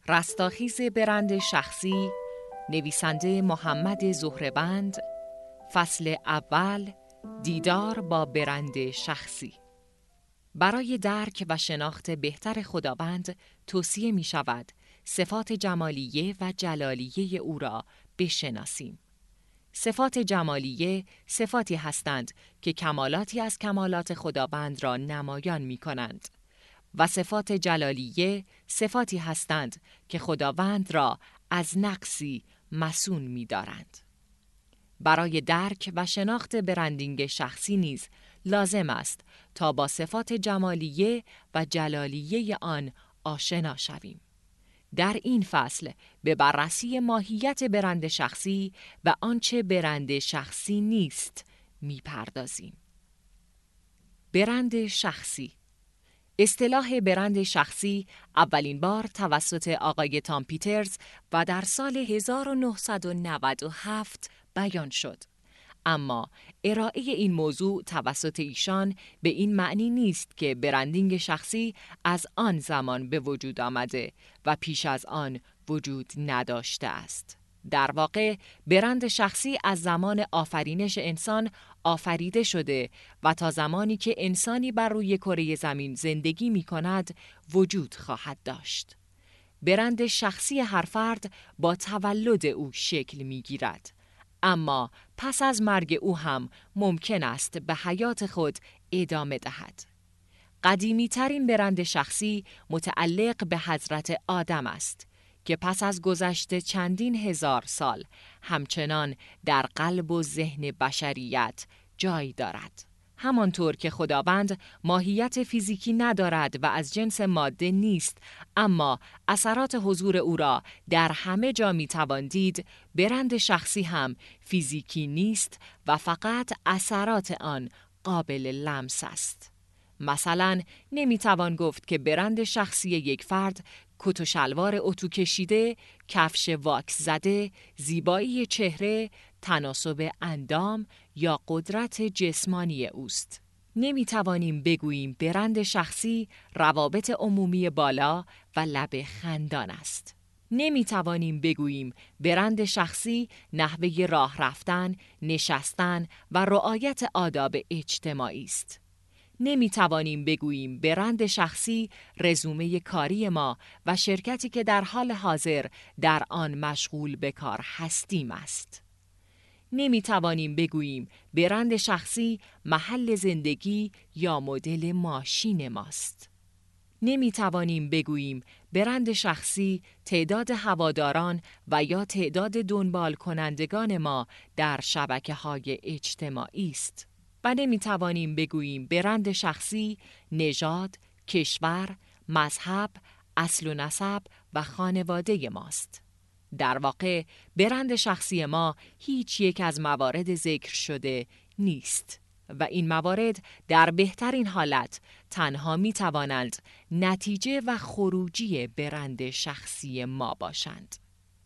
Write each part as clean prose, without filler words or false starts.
رستاخیز برند شخصی، نویسنده محمد زهره‌بند، فصل اول، دیدار با برند شخصی. برای درک و شناخت بهتر خداوند توصیه می شود صفات جمالیه و جلالیه او را بشناسیم. صفات جمالیه صفاتی هستند که کمالاتی از کمالات خداوند را نمایان می کنند و صفات جلالیه صفاتی هستند که خداوند را از نقصی مصون می دارند. برای درک و شناخت برندینگ شخصی نیز لازم است تا با صفات جمالیه و جلالیه آن آشنا شویم. در این فصل به بررسی ماهیت برند شخصی و آنچه برند شخصی نیست می‌پردازیم. برند شخصی. اصطلاح برند شخصی اولین بار توسط آقای تام پیترز و در سال 1997 بیان شد. اما ارائه این موضوع توسط ایشان به این معنی نیست که برندینگ شخصی از آن زمان به وجود آمده و پیش از آن وجود نداشته است. در واقع برند شخصی از زمان آفرینش انسان آفریده شده و تا زمانی که انسانی بر روی کره زمین زندگی می کند وجود خواهد داشت. برند شخصی هر فرد با تولد او شکل می گیرد. اما پس از مرگ او هم ممکن است به حیات خود ادامه دهد. قدیمی ترین برند شخصی متعلق به حضرت آدم است که پس از گذشت چندین هزار سال همچنان در قلب و ذهن بشریت جای دارد. همانطور که خداوند ماهیت فیزیکی ندارد و از جنس ماده نیست، اما اثرات حضور او را در همه جا میتوان دید، برند شخصی هم فیزیکی نیست و فقط اثرات آن قابل لمس است. مثلا نمیتوان گفت که برند شخصی یک فرد کت و شلوار اتو کشیده، کفش واکس زده، زیبایی چهره، تناسب اندام یا قدرت جسمانی اوست. نمیتوانیم بگوییم برند شخصی روابط عمومی بالا و لب خندان است. نمیتوانیم بگوییم برند شخصی نحوه راه رفتن، نشستن و رعایت آداب اجتماعی است. نمیتوانیم بگوییم برند شخصی رزومه کاری ما و شرکتی که در حال حاضر در آن مشغول به کار هستیم است. نمیتوانیم بگوییم برند شخصی محل زندگی یا مدل ماشین ماست. نمیتوانیم بگوییم برند شخصی تعداد هواداران و یا تعداد دنبال کنندگان ما در شبکه‌های اجتماعی است. و نمیتوانیم بگوییم برند شخصی نژاد، کشور، مذهب، اصل و نسب و خانواده ماست. در واقع برند شخصی ما هیچ یک از موارد ذکر شده نیست و این موارد در بهترین حالت تنها می توانند نتیجه و خروجی برند شخصی ما باشند.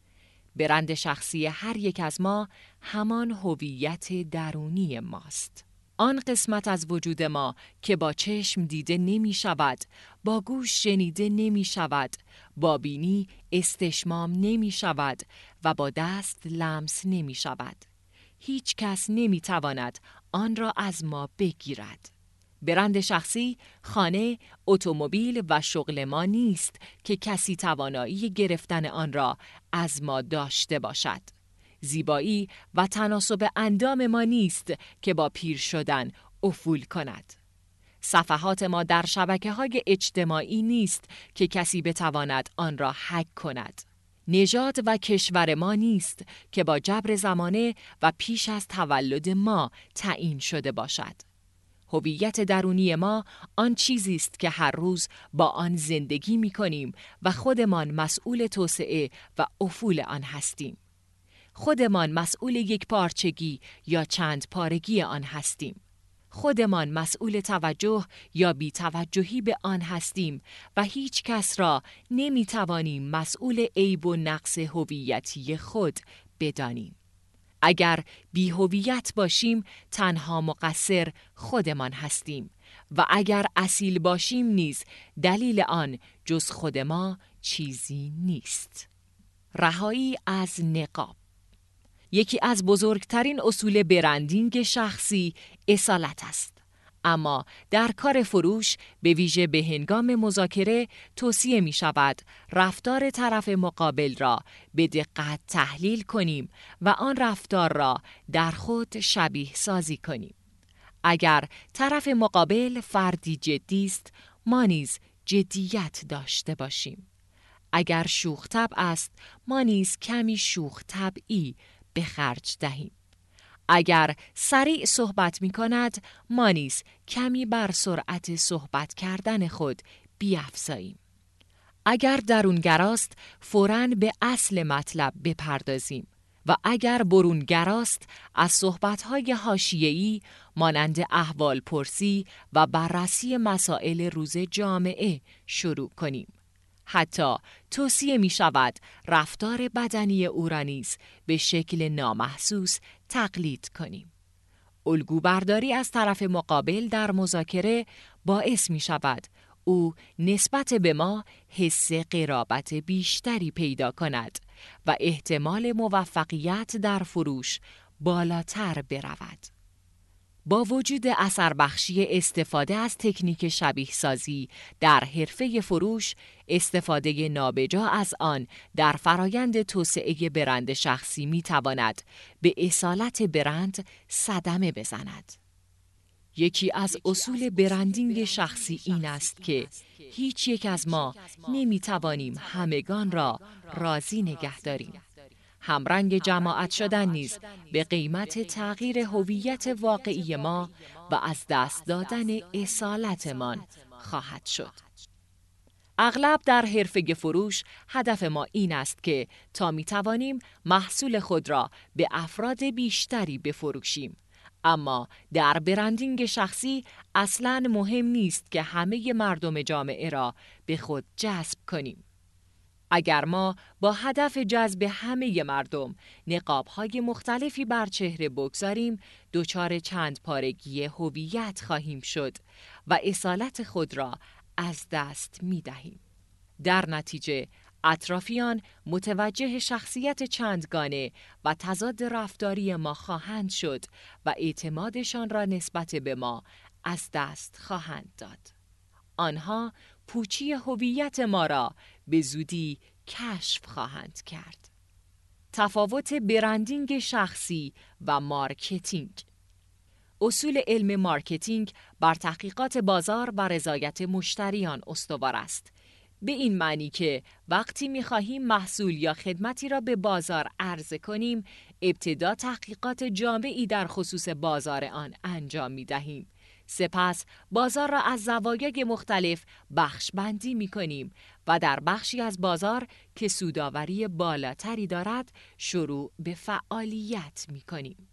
برند شخصی هر یک از ما همان هویت درونی ماست. آن قسمت از وجود ما که با چشم دیده نمی شود، با گوش شنیده نمی شود، با بینی استشمام نمی شود و با دست لمس نمی شود. هیچ کس نمی تواند آن را از ما بگیرد. برند شخصی خانه، اتومبیل و شغل ما نیست که کسی توانایی گرفتن آن را از ما داشته باشد. زیبایی و تناسب اندام ما نیست که با پیر شدن افول کند. صفحات ما در شبکه‌های اجتماعی نیست که کسی بتواند آن را هک کند. نژاد و کشور ما نیست که با جبر زمانه و پیش از تولد ما تعیین شده باشد. هویت درونی ما آن چیزی است که هر روز با آن زندگی می‌کنیم و خودمان مسئول توسعه و افول آن هستیم. خودمان مسئول یک پارچگی یا چند پارگی آن هستیم. خودمان مسئول توجه یا بی‌توجهی به آن هستیم و هیچ کس را نمی‌توانیم مسئول عیب و نقص هویتی خود بدانیم. اگر بی‌هویت باشیم تنها مقصر خودمان هستیم و اگر اصیل باشیم نیز دلیل آن جز خود ما چیزی نیست. رهایی از نقاب. یکی از بزرگترین اصول برندینگ شخصی اصالت است. اما در کار فروش به ویژه به هنگام مذاکره توصیه می شود رفتار طرف مقابل را به دقت تحلیل کنیم و آن رفتار را در خود شبیه سازی کنیم. اگر طرف مقابل فردی جدی است، ما نیز جدیت داشته باشیم. اگر شوخ طبع است، ما نیز کمی شوخ طبعی به خرج دهیم. اگر سریع صحبت می کند، ما نیز کمی بر سرعت صحبت کردن خود بیفزاییم. اگر درونگراست، فوراً به اصل مطلب بپردازیم و اگر برونگراست، از صحبت‌های حاشیه‌ای مانند احوال پرسی و بررسی مسائل روز جامعه شروع کنیم. حتی توصیه می شود رفتار بدنی او را نیز به شکل نامحسوس تقلید کنیم. الگوبرداری از طرف مقابل در مذاکره باعث می شود او نسبت به ما حس قرابت بیشتری پیدا کند و احتمال موفقیت در فروش بالاتر برود. با وجود اثر بخشی استفاده از تکنیک شبیه سازی در حرفه فروش، استفاده نابجا از آن در فرایند توسعه برند شخصی می تواند به اصالت برند صدمه بزند. یکی از اصول برندینگ شخصی این است که هیچ یک از ما نمی توانیم همگان را راضی نگه داریم. همرنگ جماعت شدن نیز به قیمت تغییر هویت واقعی ما و از دست دادن اصالتمان خواهد شد. اغلب در حرفه فروش هدف ما این است که تا می توانیم محصول خود را به افراد بیشتری بفروشیم. اما در برندینگ شخصی اصلاً مهم نیست که همه مردم جامعه را به خود جذب کنیم. اگر ما با هدف جذب همه مردم نقاب‌های مختلفی بر چهره بگذاریم، دچار چند پارگی هویت خواهیم شد و اصالت خود را از دست می‌دهیم. در نتیجه اطرافیان متوجه شخصیت چندگانه و تضاد رفتاری ما خواهند شد و اعتمادشان را نسبت به ما از دست خواهند داد. آنها پوچی هویت ما را به زودی کشف خواهند کرد. تفاوت برندینگ شخصی و مارکتینگ. اصول علم مارکتینگ بر تحقیقات بازار و رضایت مشتریان استوار است. به این معنی که وقتی می‌خواهیم محصول یا خدمتی را به بازار عرضه کنیم، ابتدا تحقیقات جامعی در خصوص بازار آن انجام می‌دهیم. سپس بازار را از زوایای مختلف بخش بندی می کنیم و در بخشی از بازار که سودآوری بالاتری دارد شروع به فعالیت می کنیم.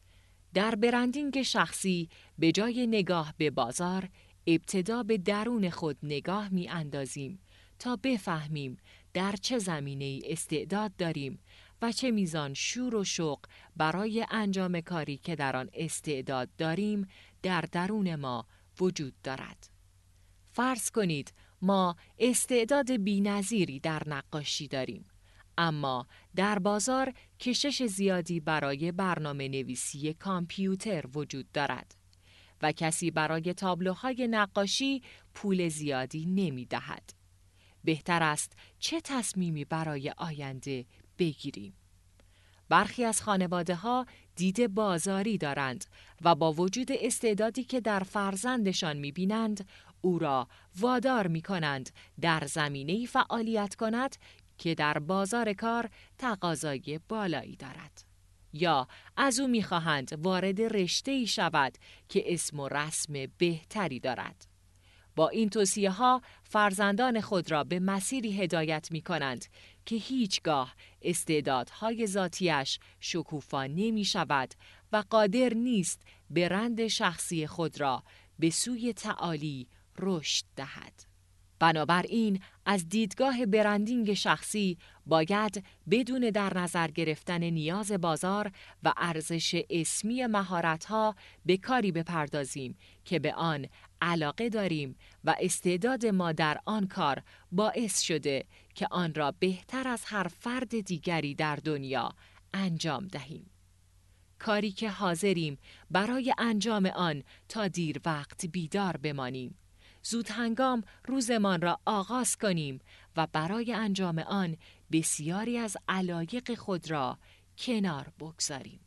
در برندینگ شخصی به جای نگاه به بازار، ابتدا به درون خود نگاه می اندازیم تا بفهمیم در چه زمینه‌ای استعداد داریم و چه میزان شور و شوق برای انجام کاری که در آن استعداد داریم در درون ما وجود دارد. فرض کنید ما استعداد بی‌نظیری در نقاشی داریم، اما در بازار کشش زیادی برای برنامه نویسی کامپیوتر وجود دارد و کسی برای تابلوهای نقاشی پول زیادی نمی دهد. بهتر است چه تصمیمی برای آینده بگیریم؟ برخی از خانواده‌ها دید بازاری دارند و با وجود استعدادی که در فرزندشان می‌بینند، او را وادار می‌کنند در زمینه‌ای فعالیت کند که در بازار کار تقاضای بالایی دارد. یا از او می‌خواهند وارد رشته‌ای شود که اسم و رسم بهتری دارد. با این توصیه‌ها فرزندان خود را به مسیری هدایت می‌کنند که هیچگاه استعدادهای ذاتیش شکوفا نمی‌شود و قادر نیست برند شخصی خود را به سوی تعالی رشد دهد. بنابراین از دیدگاه برندینگ شخصی باید بدون در نظر گرفتن نیاز بازار و ارزش اسمی مهارت‌ها به کاری بپردازیم که به آن علاقه داریم و استعداد ما در آن کار باعث شده که آن را بهتر از هر فرد دیگری در دنیا انجام دهیم. کاری که حاضریم برای انجام آن تا دیر وقت بیدار بمانیم. زود هنگام روزمان را آغاز کنیم و برای انجام آن بسیاری از علایق خود را کنار بگذاریم.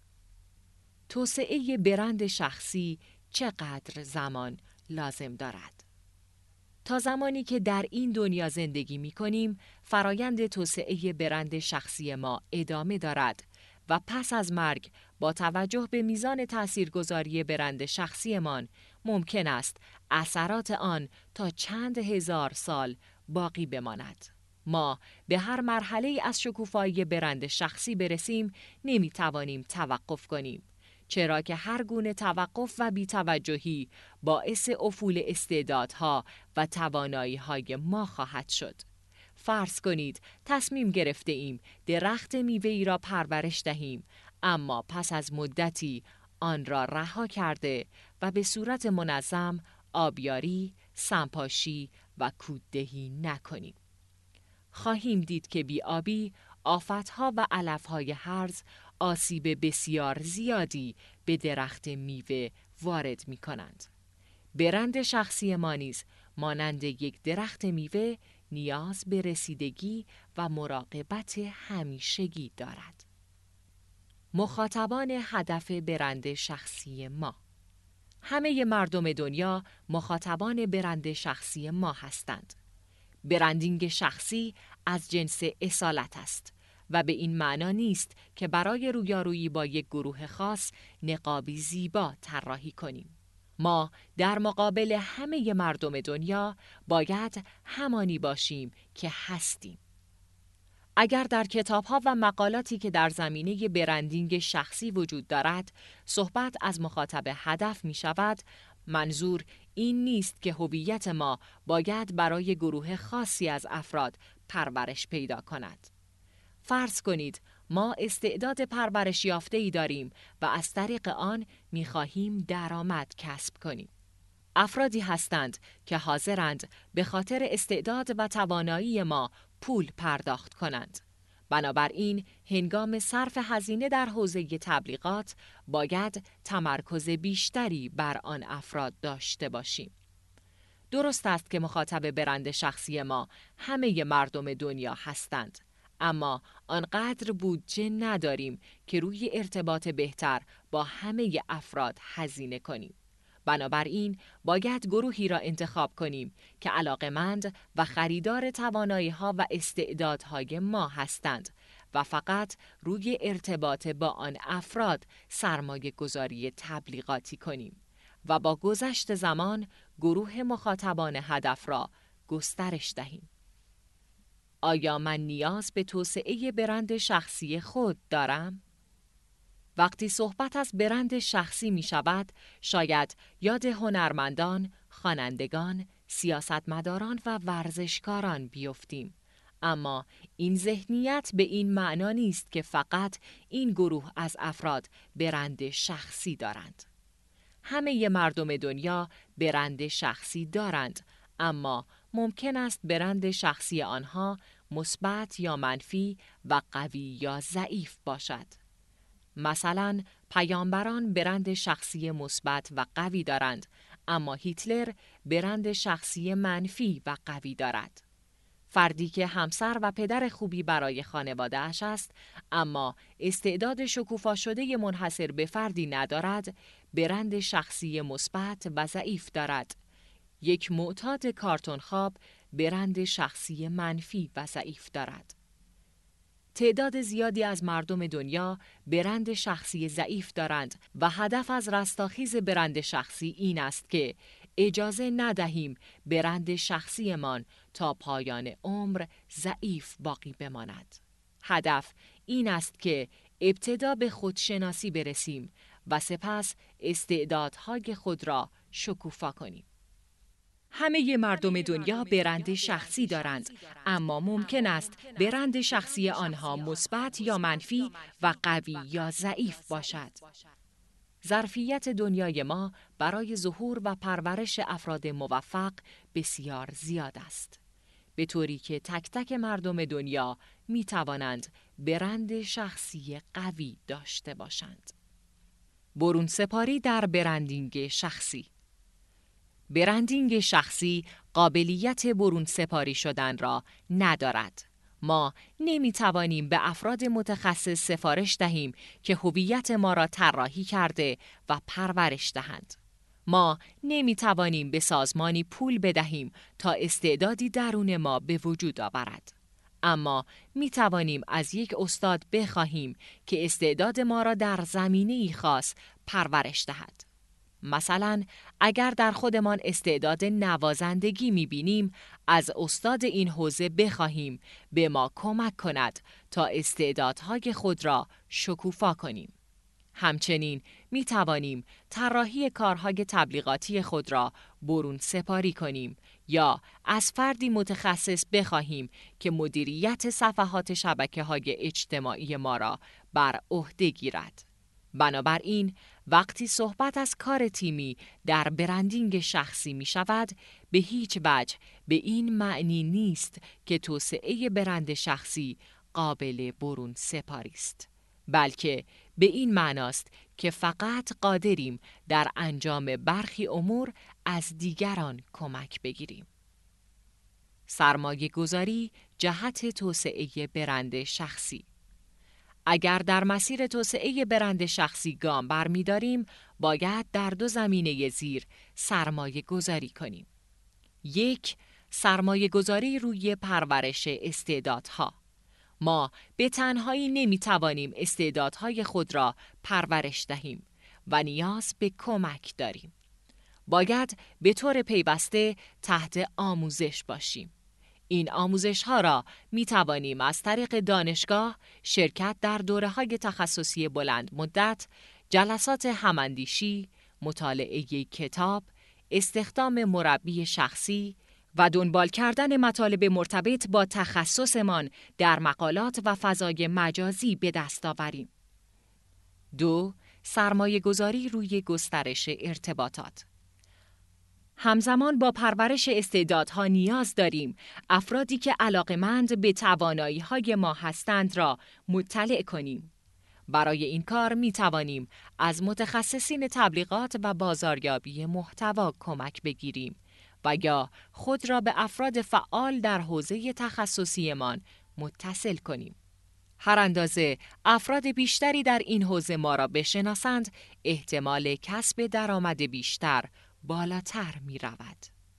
توسعه برند شخصی چقدر زمان لازم دارد؟ تا زمانی که در این دنیا زندگی می کنیم، فرایند توسعه برند شخصی ما ادامه دارد و پس از مرگ با توجه به میزان تاثیرگذاری برند شخصیمان ممکن است اثرات آن تا چند هزار سال باقی بماند. ما به هر مرحله از شکوفایی برند شخصی برسیم نمی توانیم توقف کنیم، چرا که هر گونه توقف و بی‌توجهی باعث افول استعدادها و توانایی‌های ما خواهد شد. فرض کنید تصمیم گرفته ایم درخت میوه‌ای را پرورش دهیم، اما پس از مدتی آن را رها کرده و به صورت منظم آبیاری، سمپاشی و کوددهی نکنیم. خواهیم دید که بی‌آبی، آفت‌ها و علف‌های هرز آسیب بسیار زیادی به درخت میوه وارد می‌کنند. برند شخصی ما نیز مانند یک درخت میوه نیاز به رسیدگی و مراقبت همیشگی دارد. مخاطبان هدف برند شخصی ما. همه مردم دنیا مخاطبان برند شخصی ما هستند. برندینگ شخصی از جنس اصالت است و به این معنا نیست که برای رویارویی با یک گروه خاص نقابی زیبا طراحی کنیم. ما در مقابل همه مردم دنیا باید همانی باشیم که هستیم. اگر در کتاب‌ها و مقالاتی که در زمینه برندینگ شخصی وجود دارد، صحبت از مخاطب هدف می شود، منظور این نیست که هویت ما باید برای گروه خاصی از افراد پرورش پیدا کند. فرض کنید ما استعداد پرورش یافته‌ای داریم و از طریق آن می‌خواهیم درآمد کسب کنیم. افرادی هستند که حاضرند به خاطر استعداد و توانایی ما پول پرداخت کنند. بنابراین هنگام صرف هزینه در حوزه تبلیغات باید تمرکز بیشتری بر آن افراد داشته باشیم. درست است که مخاطب برند شخصی ما همه مردم دنیا هستند، اما آنقدر بودجه نداریم که روی ارتباط بهتر با همه افراد هزینه کنیم. بنابراین باید گروهی را انتخاب کنیم که علاقه‌مند و خریدار توانایی‌ها و استعدادهای ما هستند و فقط روی ارتباط با آن افراد سرمایه گذاری تبلیغاتی کنیم و با گذشت زمان گروه مخاطبان هدف را گسترش دهیم. آیا من نیاز به توسعه برند شخصی خود دارم؟ وقتی صحبت از برند شخصی می شود، شاید یاد هنرمندان، خوانندگان، سیاستمداران و ورزشکاران بیفتیم. اما این ذهنیت به این معنا نیست که فقط این گروه از افراد برند شخصی دارند. همه مردم دنیا برند شخصی دارند، اما ممکن است برند شخصی آنها مثبت یا منفی و قوی یا ضعیف باشد. مثلا پیامبران برند شخصی مثبت و قوی دارند، اما هیتلر برند شخصی منفی و قوی دارد. فردی که همسر و پدر خوبی برای خانواده‌اش است، اما استعداد شکوفا شده منحصر به فردی ندارد، برند شخصی مثبت و ضعیف دارد. یک معتاد کارتون خواب برند شخصی منفی و ضعیف دارد. تعداد زیادی از مردم دنیا برند شخصی ضعیف دارند و هدف از رستاخیز برند شخصی این است که اجازه ندهیم برند شخصیمان تا پایان عمر ضعیف باقی بماند. هدف این است که ابتدا به خودشناسی برسیم و سپس استعدادهای خود را شکوفا کنیم. همه مردم دنیا برند شخصی دارند، اما ممکن است برند شخصی آنها مثبت یا منفی و قوی یا ضعیف باشد. ظرفیت دنیای ما برای ظهور و پرورش افراد موفق بسیار زیاد است. به طوری که تک تک مردم دنیا می توانند برند شخصی قوی داشته باشند. برون سپاری در برندینگ شخصی. برندینگ شخصی قابلیت برون سپاری شدن را ندارد. ما نمی توانیم به افراد متخصص سفارش دهیم که هویت ما را طراحی کرده و پرورش دهند. ما نمی توانیم به سازمانی پول بدهیم تا استعدادی درون ما به وجود آورد. اما می توانیم از یک استاد بخواهیم که استعداد ما را در زمینه‌ای خاص پرورش دهد. مثلا اگر در خودمان استعداد نوازندگی می‌بینیم، از استاد این حوزه بخواهیم به ما کمک کند تا استعدادهای خود را شکوفا کنیم. همچنین می توانیم طراحی کارهای تبلیغاتی خود را برون سپاری کنیم یا از فردی متخصص بخواهیم که مدیریت صفحات شبکه‌های اجتماعی ما را بر عهده گیرد. بنابراین وقتی صحبت از کار تیمی در برندینگ شخصی می شود، به هیچ وجه به این معنی نیست که توسعه برند شخصی قابل برون سپاری است، بلکه به این معناست که فقط قادریم در انجام برخی امور از دیگران کمک بگیریم. سرمایه گذاری جهت توسعه برند شخصی. اگر در مسیر توسعه برند شخصی گام برمی‌داریم، باید در دو زمینه زیر سرمایه گذاری کنیم. 1. سرمایه گذاری روی پرورش استعدادها. ما به تنهایی نمی‌توانیم استعدادهای خود را پرورش دهیم و نیاز به کمک داریم. باید به طور پیوسته تحت آموزش باشیم. این آموزش‌ها را می‌توانیم از طریق دانشگاه، شرکت در دوره‌های تخصصی بلند مدت، جلسات هماندیشی، مطالعه کتاب، استخدام مربی شخصی و دنبال کردن مطالب مرتبط با تخصصمان در مقالات و فضای مجازی به دست آوریم. 2. سرمایه‌گذاری روی گسترش ارتباطات. همزمان با پرورش استعدادها نیاز داریم افرادی که علاقه‌مند به توانایی‌های ما هستند را مطلع کنیم. برای این کار می توانیم از متخصصین تبلیغات و بازاریابی محتوا کمک بگیریم و یا خود را به افراد فعال در حوزه تخصصیمان متصل کنیم. هر اندازه افراد بیشتری در این حوزه ما را بشناسند، احتمال کسب درآمد بیشتر بالاتر می رود.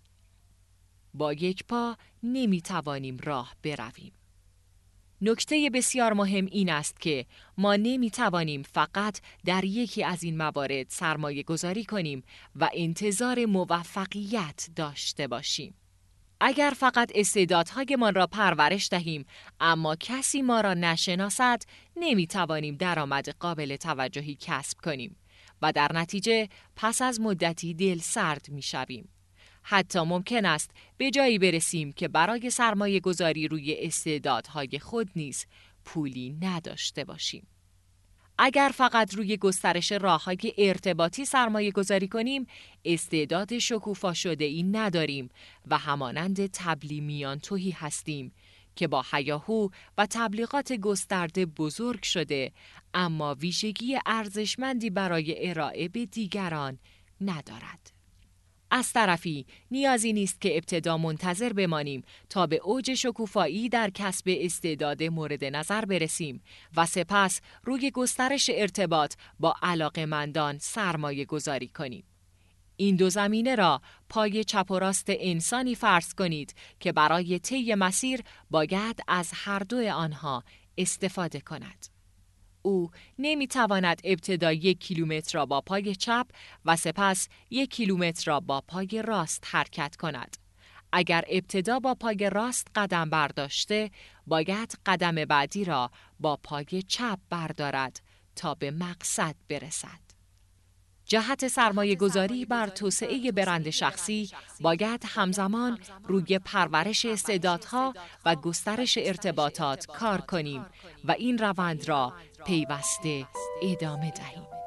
با یک پا نمی توانیم راه برویم. نکته بسیار مهم این است که ما نمی توانیم فقط در یکی از این موارد سرمایه گذاری کنیم و انتظار موفقیت داشته باشیم. اگر فقط استعدادهایمان را پرورش دهیم اما کسی ما را نشناسد، نمی توانیم درآمد قابل توجهی کسب کنیم و در نتیجه پس از مدتی دلسرد می شویم. حتی ممکن است به جایی برسیم که برای سرمایه گذاری روی استعدادهای خود نیز پولی نداشته باشیم. اگر فقط روی گسترش راه‌های ارتباطی سرمایه گذاری کنیم، استعداد شکوفا شده ای نداریم و همانند تبلیمیان تهی هستیم که با هیاهو و تبلیغات گسترده بزرگ شده اما ویژگی ارزشمندی برای ارائه به دیگران ندارد. از طرفی نیازی نیست که ابتدا منتظر بمانیم تا به اوج شکوفایی در کسب استعداد مورد نظر برسیم و سپس روی گسترش ارتباط با علاقه‌مندان سرمایه گذاری کنیم. این دو زمینه را پای چپ و راست انسانی فرض کنید که برای طی مسیر باید از هر دو آنها استفاده کند. او نمیتواند ابتدا 1 کیلومتر را با پای چپ و سپس 1 کیلومتر را با پای راست حرکت کند. اگر ابتدا با پای راست قدم برداشته، باید قدم بعدی را با پای چپ بردارد تا به مقصد برسد. جهت سرمایه گذاری بر توسعه برند شخصی باید همزمان روی پرورش استعدادها و گسترش ارتباطات کار کنیم و این روند را پیوسته ادامه دهیم.